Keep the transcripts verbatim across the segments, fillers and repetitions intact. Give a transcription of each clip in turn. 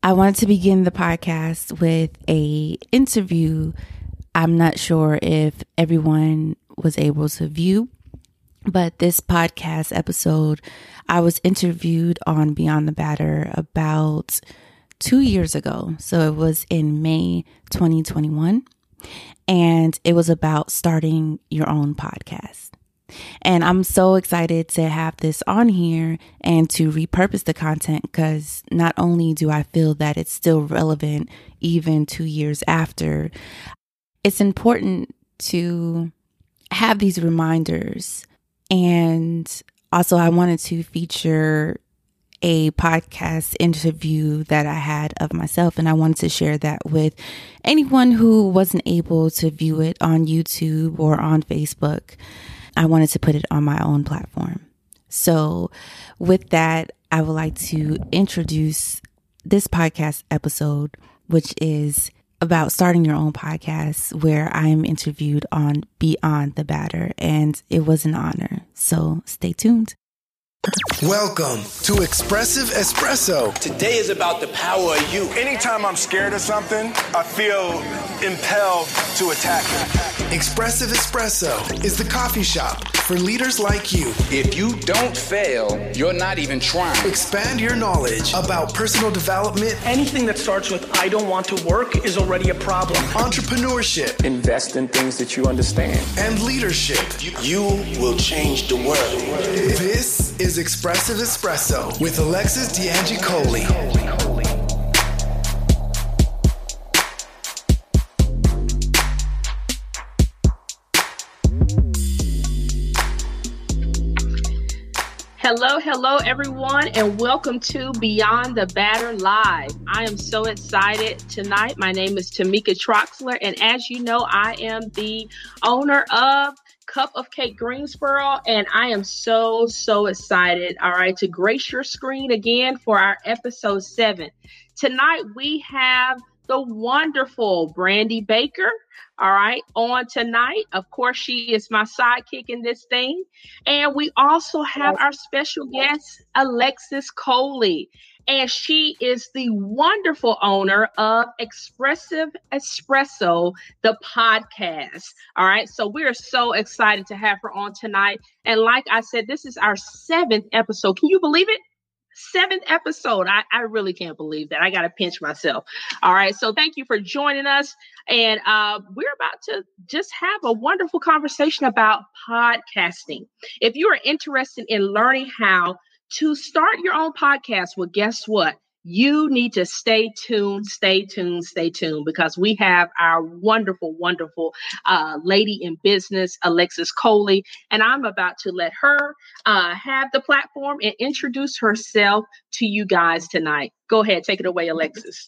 I wanted to begin the podcast with a interview. I'm not sure if everyone was able to view, but this podcast episode, I was interviewed on Beyond the Batter about two years ago. So it was in May twenty twenty-one, and it was about starting your own podcast. And I'm so excited to have this on here and to repurpose the content, because not only do I feel that it's still relevant even two years after, it's important to have these reminders. And also, I wanted to feature a podcast interview that I had of myself, and I wanted to share that with anyone who wasn't able to view it on YouTube or on Facebook. I wanted to put it on my own platform. So with that, I would like to introduce this podcast episode, which is about starting your own podcast, where I am interviewed on Beyond the Batter, and it was an honor. So stay tuned. Welcome to Expressive Espresso. Today is about the power of you. Anytime I'm scared of something, I feel impelled to attack it. Expressive Espresso is the coffee shop for leaders like you. If you don't fail, you're not even trying. Expand your knowledge about personal development. Anything that starts with I don't want to work is already a problem. Entrepreneurship. Invest in things that you understand. And leadership. You will change the world. This is Expressive Espresso with Alexis D'Angicoli. Hello, hello, everyone, and welcome to Beyond the Batter Live. I am so excited tonight. My name is Tamika Troxler, and as you know, I am the owner of Cup of Cake Greensboro, and I am so, so excited, all right, to grace your screen again for our episode seven. Tonight, we have the wonderful Brandy Baker, all right, on tonight. Of course, she is my sidekick in this thing. And we also have our special guest, Alexis Coley. And she is the wonderful owner of Expressive Espresso, the podcast. All right. So we're so excited to have her on tonight. And like I said, this is our seventh episode. Can you believe it? Seventh episode. I, I really can't believe that. I got to pinch myself. All right. So thank you for joining us. And uh, we're about to just have a wonderful conversation about podcasting. If you are interested in learning how to start your own podcast, well, guess what? You need to stay tuned, stay tuned, stay tuned, because we have our wonderful, wonderful uh, lady in business, Alexis Coley, and I'm about to let her uh, have the platform and introduce herself to you guys tonight. Go ahead, take it away, Alexis.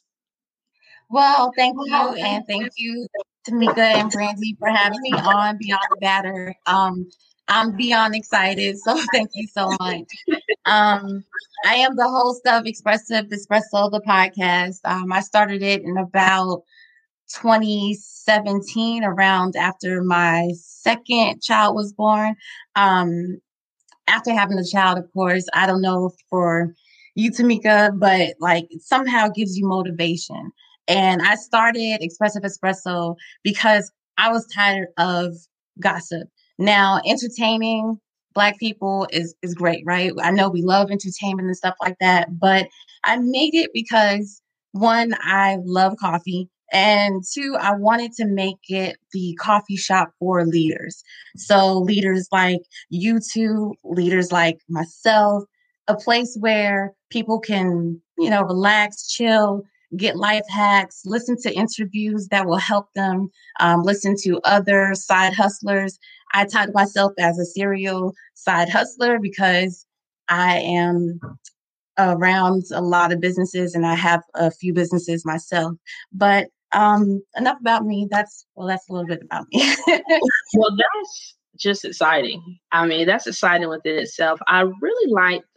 Well, thank you, and thank you, Tamika and Brandy, for having me on Beyond the Batter. Um, I'm beyond excited, so thank you so much. Um, I am the host of Expressive Espresso, the podcast. Um, I started it in about twenty seventeen, around after my second child was born. Um, after having a child, of course, I don't know for you, Tamika, but like it somehow gives you motivation. And I started Expressive Espresso because I was tired of gossip. Now, entertaining Black people is, is great, right? I know we love entertainment and stuff like that, but I made it because, one, I love coffee, and two, I wanted to make it the coffee shop for leaders. So leaders like you two, leaders like myself, a place where people can, you know, relax, chill, get life hacks, listen to interviews that will help them, um, listen to other side hustlers. I title myself as a serial side hustler because I am around a lot of businesses and I have a few businesses myself. But um, enough about me. That's, well, that's a little bit about me. Well, that's just exciting. I mean, that's exciting within itself. I really like the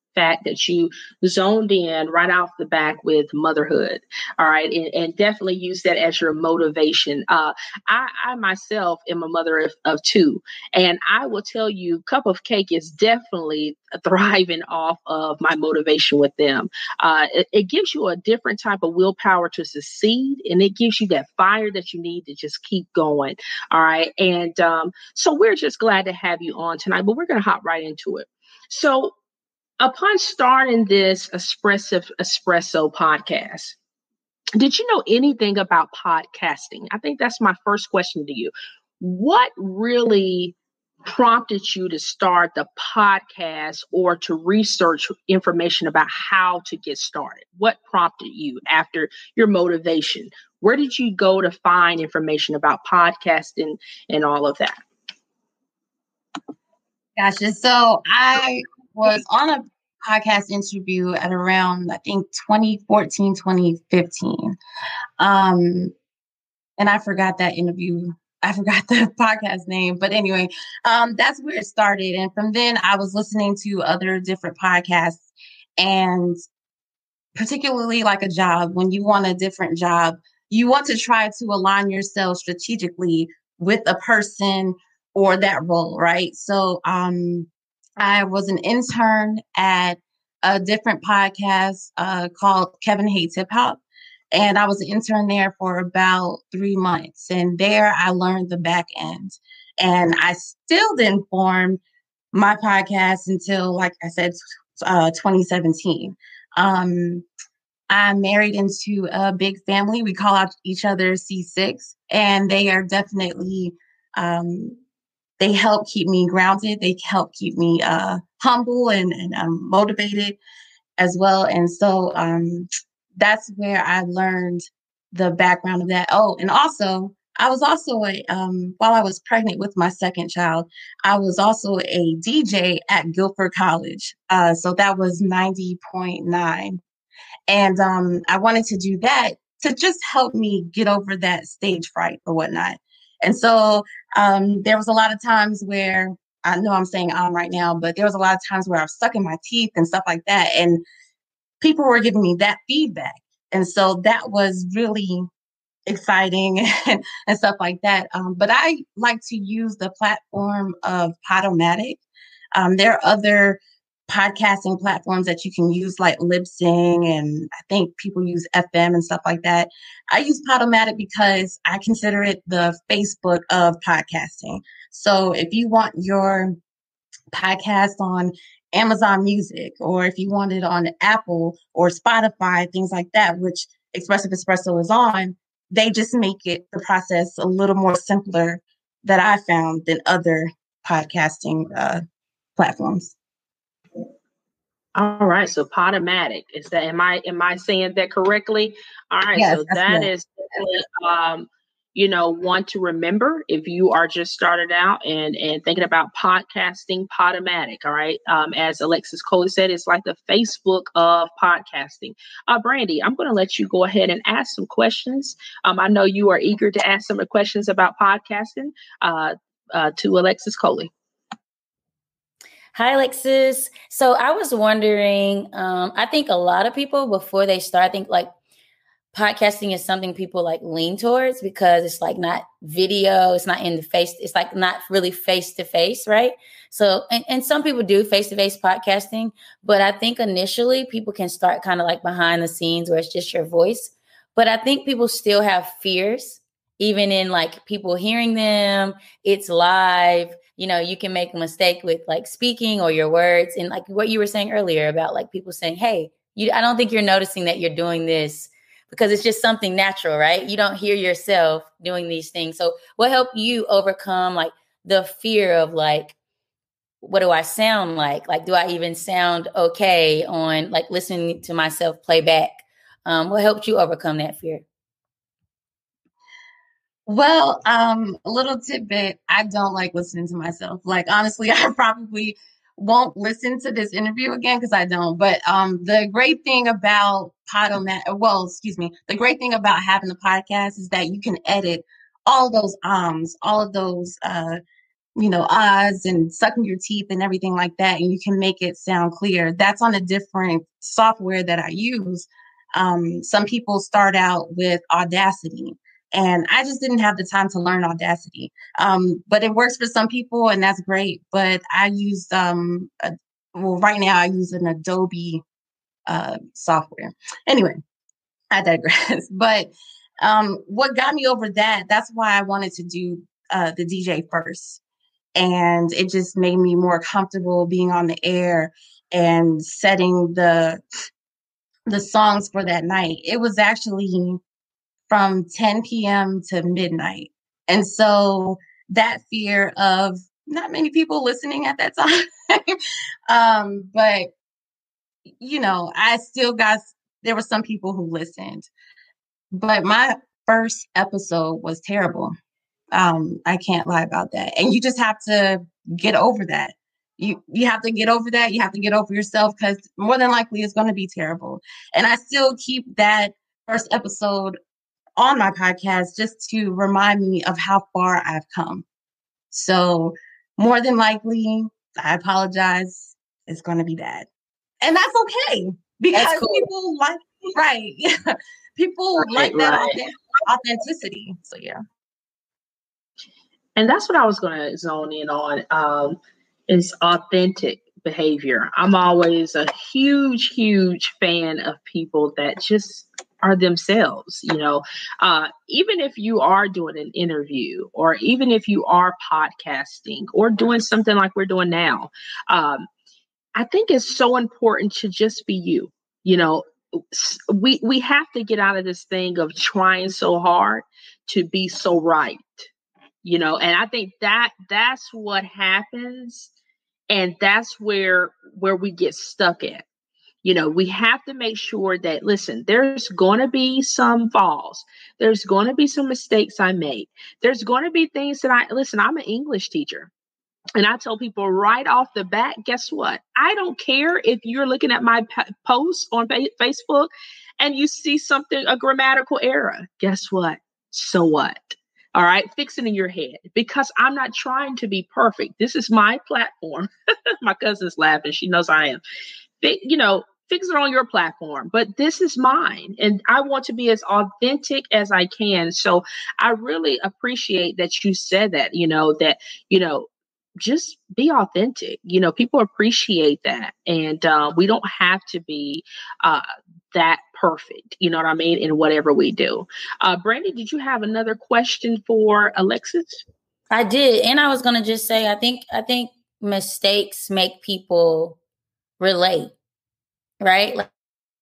fact that you zoned in right off the back with motherhood. All right. And, and definitely use that as your motivation. Uh, I, I myself am a mother of, of two, and I will tell you, Cup of Cake is definitely thriving off of my motivation with them. Uh, it, it gives you a different type of willpower to succeed, and it gives you that fire that you need to just keep going. All right. And um, so we're just glad to have you on tonight, but we're going to hop right into it. So upon starting this Espresso Espresso podcast, did you know anything about podcasting? I think that's my first question to you. What really prompted you to start the podcast or to research information about how to get started? What prompted you after your motivation? Where did you go to find information about podcasting and all of that? Gotcha. So I was on a podcast interview at around, I think, twenty fourteen, twenty fifteen. Um, and I forgot that interview. I forgot the podcast name. But anyway, um, that's where it started. And from then I was listening to other different podcasts, and particularly like a job, when you want a different job, you want to try to align yourself strategically with a person or that role, right? So um, I was an intern at a different podcast uh, called Kevin Hates Hip Hop. And I was an intern there for about three months. And there I learned the back end. And I still didn't form my podcast until, like I said, uh, twenty seventeen. Um, I'm married into a big family. We call out each other C six. And they are definitely... Um, They help keep me grounded. They help keep me uh, humble and, and um, motivated as well. And so um, that's where I learned the background of that. Oh, and also, I was also, a, um, while I was pregnant with my second child, I was also a D J at Guilford College. Uh, so that was ninety point nine. And um, I wanted to do that to just help me get over that stage fright or whatnot. And so um, there was a lot of times where, I know I'm saying um right now, but there was a lot of times where I was stuck in my teeth and stuff like that. And people were giving me that feedback. And so that was really exciting and, and stuff like that. Um, but I like to use the platform of Podomatic. Um, there are other podcasting platforms that you can use, like Libsyn, and I think people use F M and stuff like that. I use Podomatic because I consider it the Facebook of podcasting. So if you want your podcast on Amazon Music, or if you want it on Apple or Spotify, things like that, which Expressive Espresso is on, they just make it the process a little more simpler that I found than other podcasting uh, platforms. All right, so Podomatic, is that, am I am I saying that correctly? All right, Yes, so that's that right. is definitely, um, you know, one to remember if you are just started out and and thinking about podcasting. Podomatic, all right. Um, as Alexis Coley said, it's like the Facebook of podcasting. Uh, Brandy, I'm going to let you go ahead and ask some questions. Um, I know you are eager to ask some questions about podcasting uh, uh, to Alexis Coley. Hi, Alexis. So I was wondering, um, I think a lot of people before they start, I think like podcasting is something people like lean towards because it's like not video, it's not in the face, it's like not really face to face, right? So, and, and some people do face to face podcasting, but I think initially people can start kind of like behind the scenes where it's just your voice. But I think people still have fears, even in like people hearing them, it's live. You know, you can make a mistake with like speaking or your words. And like what you were saying earlier about like people saying, hey, you, I don't think you're noticing that you're doing this because it's just something natural, right? You don't hear yourself doing these things. So what helped you overcome like the fear of like, what do I sound like? Like, do I even sound okay on like listening to myself play back? Um, what helped you overcome that fear? Well, um, a little tidbit, I don't like listening to myself. Like, honestly, I probably won't listen to this interview again because I don't. But um, the great thing about Podomatic, well, excuse me, the great thing about having a podcast is that you can edit all those ums, all of those, uh, you know, ahs and sucking your teeth and everything like that, and you can make it sound clear. That's on a different software that I use. Um, some people start out with Audacity, and I just didn't have the time to learn Audacity. Um, but it works for some people, and that's great. But I use, um, a, well, right now I use an Adobe uh, software. Anyway, I digress. But um, what got me over that, that's why I wanted to do uh, the D J first. And it just made me more comfortable being on the air and setting the the songs for that night. It was actually from ten p.m. to midnight. And so that fear of not many people listening at that time, um, but, you know, I still got, there were some people who listened. But my first episode was terrible. Um, I can't lie about that. And you just have to get over that. You you have to get over that. You have to get over yourself, because more than likely it's going to be terrible. And I still keep that first episode on my podcast just to remind me of how far I've come. So more than likely, I apologize, it's going to be bad. And that's okay, because that's cool. People like, right. People right, like that right. authenticity. So, yeah. And that's what I was going to zone in on, um, is authentic behavior. I'm always a huge, huge fan of people that just are themselves, you know, uh, even if you are doing an interview, or even if you are podcasting or doing something like we're doing now. Um, I think it's so important to just be you. You know, we, we have to get out of this thing of trying so hard to be so right. You know, and I think that that's what happens. And that's where where we get stuck at. You know, we have to make sure that, listen, there's going to be some falls. There's going to be some mistakes I made. There's going to be things that I, listen, I'm an English teacher. And I tell people right off the bat, guess what? I don't care if you're looking at my p- post on fa- Facebook and you see something, a grammatical error. Guess what? So what? All right, fix it in your head, because I'm not trying to be perfect. This is my platform. My cousin's laughing. She knows I am. You know, fix it on your platform, but this is mine. And I want to be as authentic as I can. So I really appreciate that you said that, you know, that, you know, just be authentic. You know, people appreciate that. And uh, we don't have to be uh, that perfect. You know what I mean? In whatever we do. Uh, Brandy, did you have another question for Alexis? I did. And I was going to just say, I think, I think mistakes make people relate, right? Like,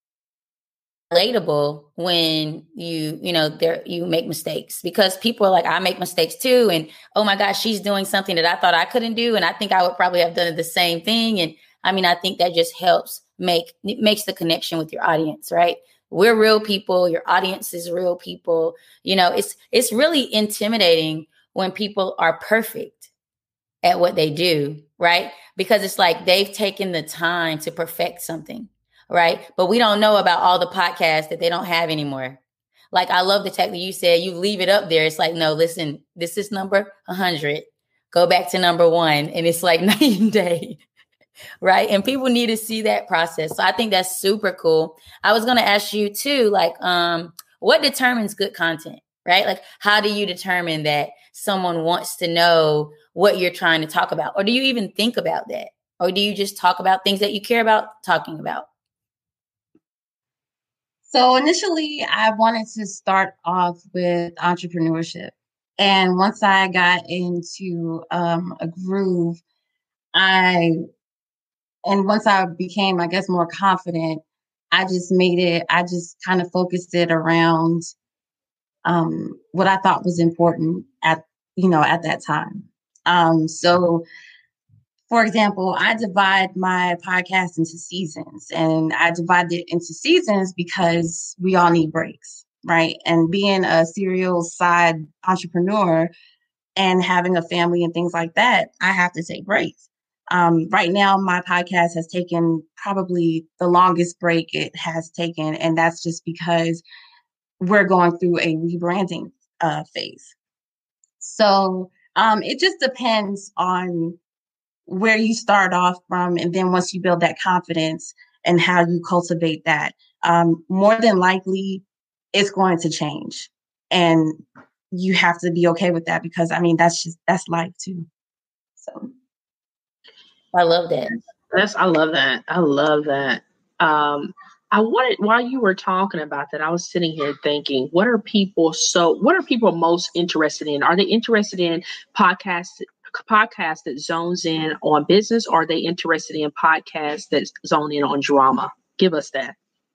relatable when you, you know, there, you make mistakes, because people are like, I make mistakes too. And oh my gosh, she's doing something that I thought I couldn't do. And I think I would probably have done the same thing. And I mean, I think that just helps make, it makes the connection with your audience, right? We're real people. Your audience is real people. You know, it's, it's really intimidating when people are perfect at what they do, right? Because it's like they've taken the time to perfect something. Right. But we don't know about all the podcasts that they don't have anymore. Like, I love the tech that you said, you leave it up there. It's like, no, listen, this is number one hundred. Go back to number one. And it's like night and day. Right. And people need to see that process. So I think that's super cool. I was going to ask you too, like, um, what determines good content? Right. Like, how do you determine that someone wants to know what you're trying to talk about? Or do you even think about that? Or do you just talk about things that you care about talking about? So initially, I wanted to start off with entrepreneurship. And once I got into um, a groove, I, and once I became, I guess, more confident, I just made it, I just kind of focused it around um, what I thought was important at, you know, at that time. Um, so For example, I divide my podcast into seasons, and I divide it into seasons because we all need breaks, right? And being a serial side entrepreneur and having a family and things like that, I have to take breaks. Um, right now, my podcast has taken probably the longest break it has taken, and that's just because we're going through a rebranding uh, phase. So Um, it just depends on where you start off from. And then once you build that confidence and how you cultivate that, um, more than likely it's going to change. And you have to be okay with that because, I mean, that's just, that's life too. So I love that. That's, I love that. I love that. Um, I wanted, while you were talking about that, I was sitting here thinking, what are people so, what are people most interested in? Are they interested in podcasts, podcasts that zones in on business? Or are they interested in podcasts that zone in on drama? Give us that.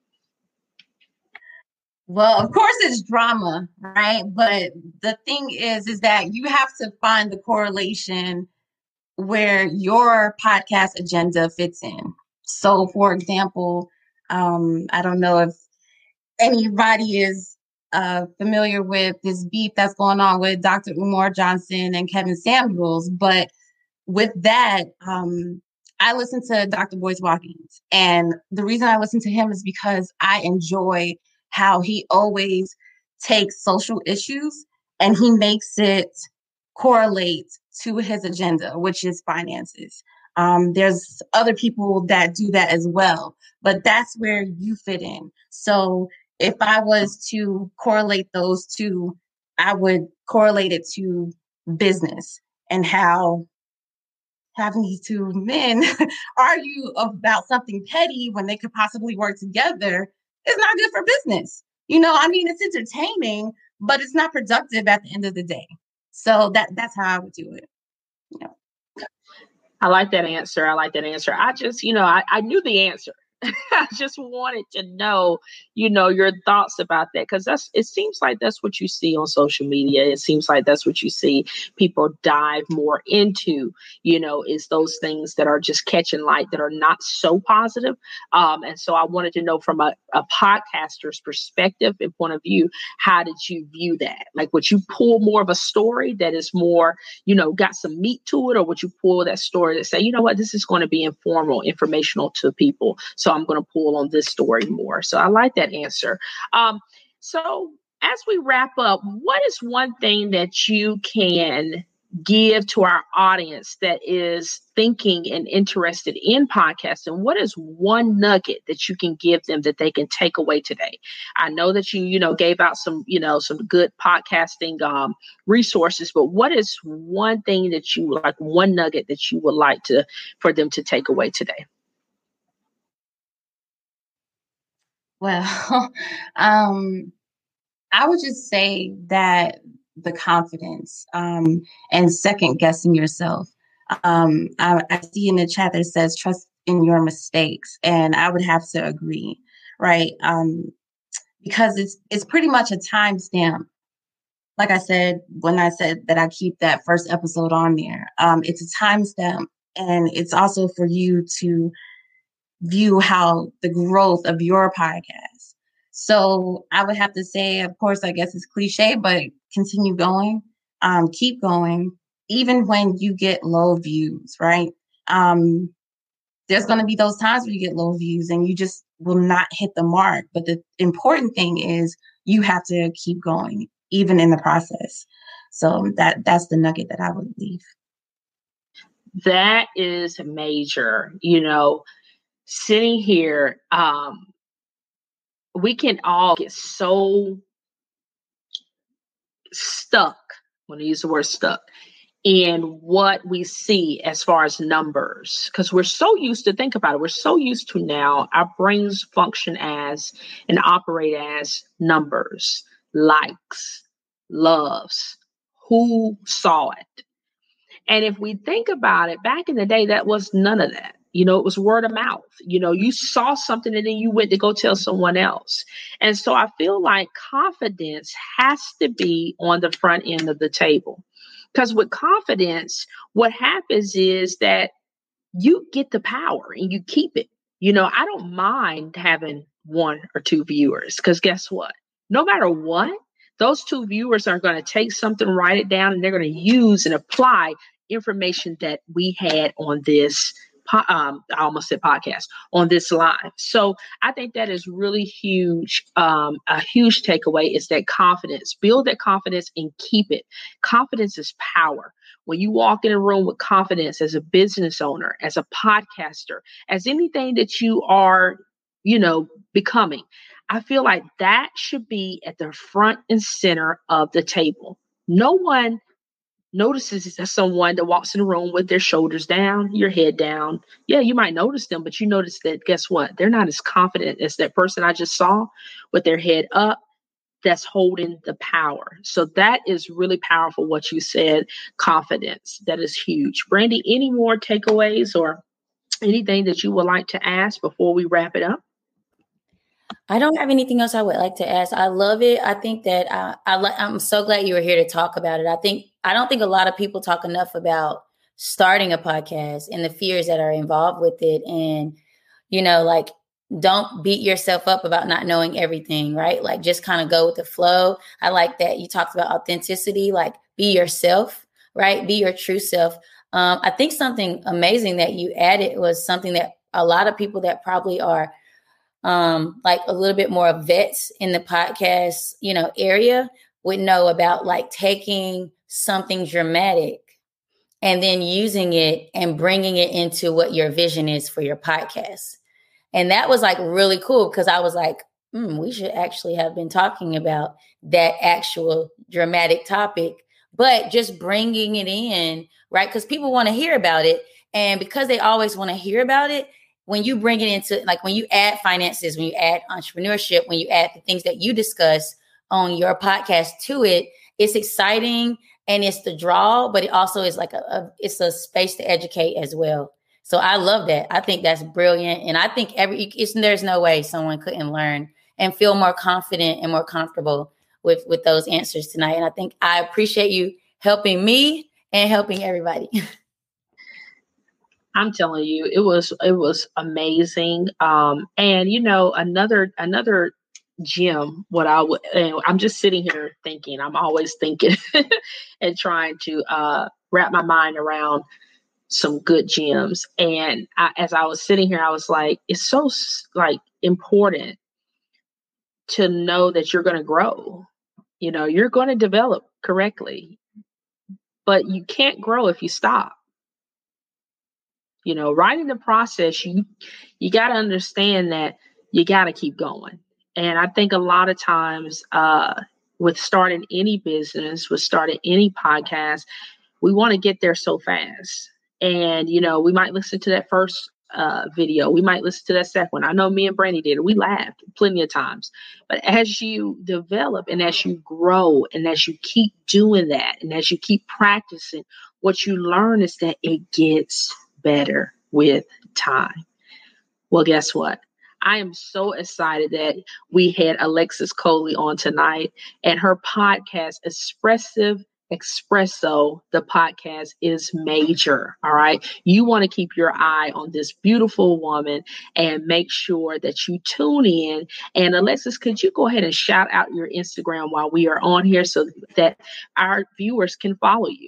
Well, of course it's drama, right? But the thing is, is that you have to find the correlation where your podcast agenda fits in. So, for example, um, I don't know if anybody is uh, familiar with this beef that's going on with Doctor Umar Johnson and Kevin Samuels, but with that, um, I listen to Doctor Boyce Watkins, and the reason I listen to him is because I enjoy how he always takes social issues and he makes it correlate to his agenda, which is finances. Um, there's other people that do that as well, but that's where you fit in. So if I was to correlate those two, I would correlate it to business and how having these two men argue about something petty when they could possibly work together is not good for business. You know, I mean, it's entertaining, but it's not productive at the end of the day. So that that's how I would do it. Yeah. I like that answer. I like that answer. I just, you know, I, I knew the answer. I just wanted to know, you know, your thoughts about that, because that's, it seems like that's what you see on social media. It seems like that's what you see people dive more into, you know, is those things that are just catching light that are not so positive. Um, and so I wanted to know from a, a podcaster's perspective and point of view, how did you view that? Like, would you pull more of a story that is more, you know, got some meat to it, or would you pull that story that say, you know what, this is going to be informal, informational to people, so I'm going to pull on this story more. So I like that answer. Um, so as we wrap up, what is one thing that you can give to our audience that is thinking and interested in podcasting? What is one nugget that you can give them that they can take away today? I know that you, you know, gave out some, you know, some good podcasting um, resources, but what is one thing that you like, one nugget that you would like to, for them to take away today? Well, um, I would just say that the confidence um, and second guessing yourself. Um, I, I see in the chat that says trust in your mistakes, and I would have to agree, right? Um, because it's it's pretty much a timestamp. Like I said, when I said that I keep that first episode on there, um, it's a timestamp, and it's also for you to view how the growth of your podcast. So I would have to say, of course, I guess it's cliche, but continue going, um, keep going, even when you get low views, right? Um, there's going to be those times where you get low views and you just will not hit the mark. But the important thing is you have to keep going, even in the process. So that that's the nugget that I would leave. That is major, you know. Sitting here, um, we can all get so stuck, when I use the word stuck, in what we see as far as numbers, because we're so used to, think about it, we're so used to now, our brains function as and operate as numbers, likes, loves, who saw it. And if we think about it, back in the day, that was none of that. You know, it was word of mouth. You know, you saw something and then you went to go tell someone else. And so I feel like confidence has to be on the front end of the table. Because with confidence, what happens is that you get the power and you keep it. You know, I don't mind having one or two viewers, because guess what? No matter what, those two viewers are going to take something, write it down, and they're going to use and apply information that we had on this Um, I almost said podcast, on this live. So I think that is really huge. Um, a huge takeaway is that confidence, build that confidence and keep it. Confidence is power. When you walk in a room with confidence as a business owner, as a podcaster, as anything that you are, you know, becoming, I feel like that should be at the front and center of the table. No one notices someone that walks in the room with their shoulders down, your head down. Yeah, you might notice them, but you notice that, guess what? They're not as confident as that person I just saw with their head up that's holding the power. So that is really powerful what you said, confidence. That is huge. Brandy, any more takeaways or anything that you would like to ask before we wrap it up? I don't have anything else I would like to ask. I love it. I think that uh, I li- I'm so glad you were here to talk about it. I think I don't think a lot of people talk enough about starting a podcast and the fears that are involved with it. And, you know, like, don't beat yourself up about not knowing everything, right? Like, just kind of go with the flow. I like that you talked about authenticity, like be yourself, right? Be your true self. Um, I think something amazing that you added was something that a lot of people that probably are um, like a little bit more vets in the podcast, you know, area would know about, like taking something dramatic and then using it and bringing it into what your vision is for your podcast. And that was like really cool because I was like, mm, we should actually have been talking about that actual dramatic topic, but just bringing it in, right? Because people want to hear about it. And because they always want to hear about it, when you bring it into, like when you add finances, when you add entrepreneurship, when you add the things that you discuss on your podcast to it, it's exciting and it's the draw, but it also is like a, a it's a space to educate as well. So I love that. I think that's brilliant. And I think every it's, there's no way someone couldn't learn and feel more confident and more comfortable with, with those answers tonight. And I think I appreciate you helping me and helping everybody. I'm telling you, it was it was amazing. Um, and you know, another another gem. What I would, I'm just sitting here thinking. I'm always thinking and trying to uh, wrap my mind around some good gems. And I, as I was sitting here, I was like, it's so like important to know that you're going to grow. You know, you're going to develop correctly, but you can't grow if you stop. You know, right in the process, you you got to understand that you got to keep going. And I think a lot of times uh, with starting any business, with starting any podcast, we want to get there so fast. And, you know, we might listen to that first uh, video. We might listen to that second one. I know me and Brandy did it. We laughed plenty of times. But as you develop and as you grow and as you keep doing that and as you keep practicing, what you learn is that it gets better with time. Well, guess what? I am so excited that we had Alexis Coley on tonight and her podcast, Expressive Espresso, the podcast is major. All right. You want to keep your eye on this beautiful woman and make sure that you tune in. And Alexis, could you go ahead and shout out your Instagram while we are on here so that our viewers can follow you?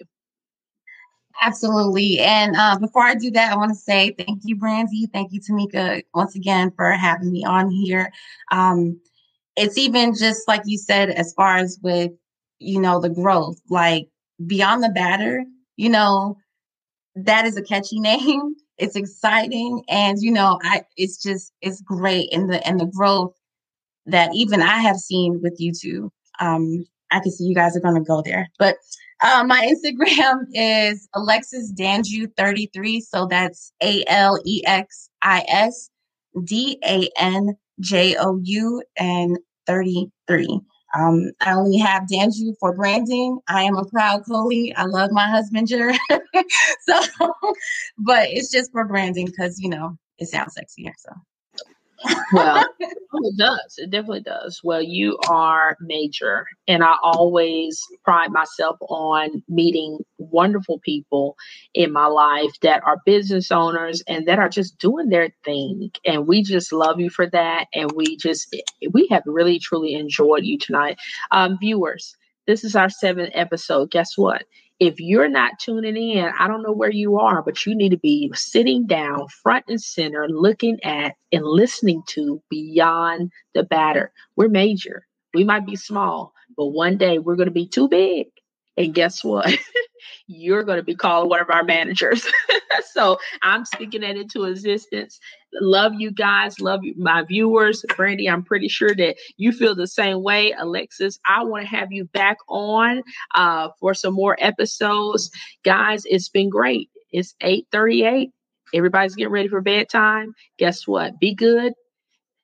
Absolutely. And uh, before I do that, I want to say thank you, Brandy. Thank you, Tamika, once again for having me on here. Um, it's even just like you said, as far as with, you know, the growth, like Beyond the Batter, you know, that is a catchy name. It's exciting. And, you know, I it's just it's great. And the and the growth that even I have seen with you two. Um, I can see you guys are going to go there. But Uh, my Instagram is Alexis Danjou thirty-three. So that's A L E X I S D A N J O U and thirty-three. Um, I only have Danjou for branding. I am a proud Coley. I love my husband, Jared. So, but it's just for branding because, you know, it sounds sexier. So. Well, it does. It definitely does. Well, you are major. And I always pride myself on meeting wonderful people in my life that are business owners and that are just doing their thing. And we just love you for that. And we just, we have really, truly enjoyed you tonight. Um, viewers, this is our seventh episode. Guess what? If you're not tuning in, I don't know where you are, but you need to be sitting down front and center, looking at and listening to Beyond the Batter. We're major. We might be small, but one day we're going to be too big. And guess what? you're going to be calling one of our managers. So I'm speaking that into existence. Love you guys. Love you, my viewers. Brandy, I'm pretty sure that you feel the same way. Alexis, I want to have you back on uh, for some more episodes. Guys, it's been great. It's eight thirty-eight. Everybody's getting ready for bedtime. Guess what? Be good,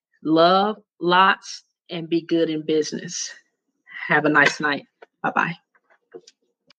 love lots, and be good in business. Have a nice night. Bye-bye.